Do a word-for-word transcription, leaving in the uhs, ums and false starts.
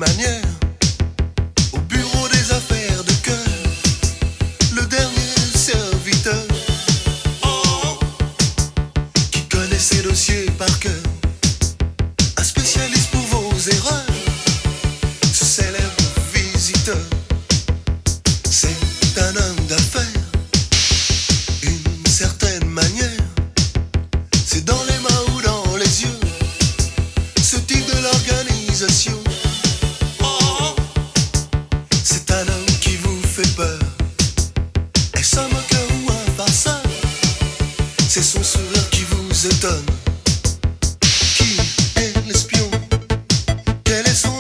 manière, au bureau des affaires de cœur, le dernier serviteur, oh, qui connaît ses dossiers par cœur, un spécialiste pour vos erreurs, ce célèbre visiteur. C'est un homme d'affaires, une certaine manière, c'est dans les mains ou dans les yeux, ce type de l'organisation. Oh, c'est un homme qui vous fait peur. Est-ce un moqueur ou un farceur? C'est son sourire qui vous étonne. Qui est l'espion? Quel est son